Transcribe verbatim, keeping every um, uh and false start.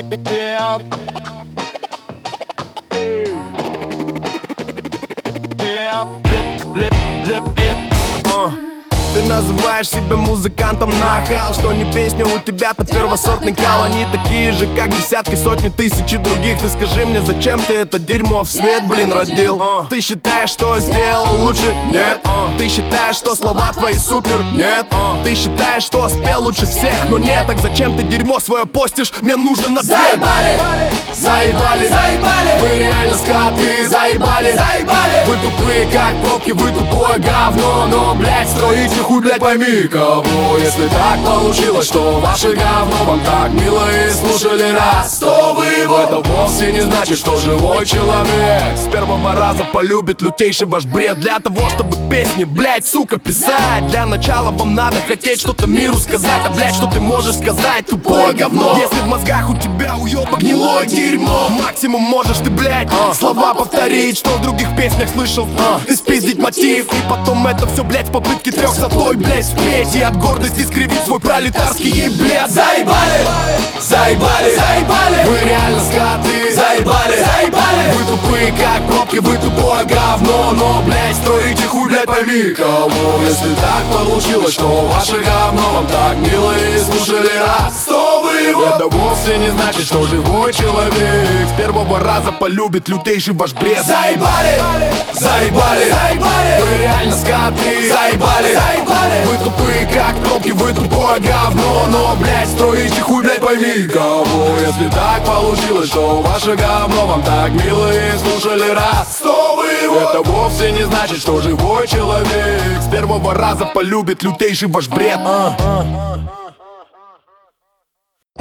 Yeah. Yeah. Lip, lip, lip. Uh. Ты называешь себя музыкантом нахал, что не песня, у тебя-то первосортный кал. Они такие же, как десятки, сотни, тысячи других. Ты скажи мне, зачем ты это дерьмо в свет, блин, родил? uh. Ты считаешь, что сделал лучше? Нет. uh. Ты считаешь, что слова твои супер? Нет. uh. Ты считаешь, что спел лучше всех? Но нет, так зачем ты дерьмо свое постишь? Мне нужен ответ. Заебали, заебали, заебали. Вы реально скоты, заебали, заебали. Вы тупые, как пробки, вы тупое говно. Но, блядь, строите хуй, блядь, пойми кого. Если так получилось, что ваше говно вам так мило и слушали раз, то вы его. Это вовсе не значит, что живой человек с первого раза полюбит лютейший ваш бред. Для того, чтобы песни, блядь, сука, писать, для начала вам надо хотеть что-то миру сказать. А, блядь, что ты можешь сказать, тупое говно? Если в мозгах у тебя уёбок гнилое дерьмо, максимум можешь ты, блядь, uh. слова повторить, что в других песнях слышал, uh. и спиздить мотив. И потом это все, блядь, в попытке трех за тобой, блядь, спеть и от гордости скривить свой пролетарский ебет. Заебали, заебали, заебали. Вы реально скоты, заебали, заебали. Вы тупые, как пробки, вы тупое говно. Но, блядь, строите хуй, блядь, пойми кого. Если так получилось, что ваше говно вам так мило и слушали раз, то вы его. Это вовсе не значит, что живой человек с первого раза полюбит лютейший ваш бред. Заебали, заебали, заебали. Вы реально скоты, заебали, заебали. Вы тупые, как пробки, вы тупое говно. Но, блядь, строите хуй, блядь, пойми кого. Если так получилось, что ваше говно вам так мило и слушали раз, то вы его. Это вовсе не значит, что живой человек с первого раза полюбит лютейший ваш бред. uh, uh, uh.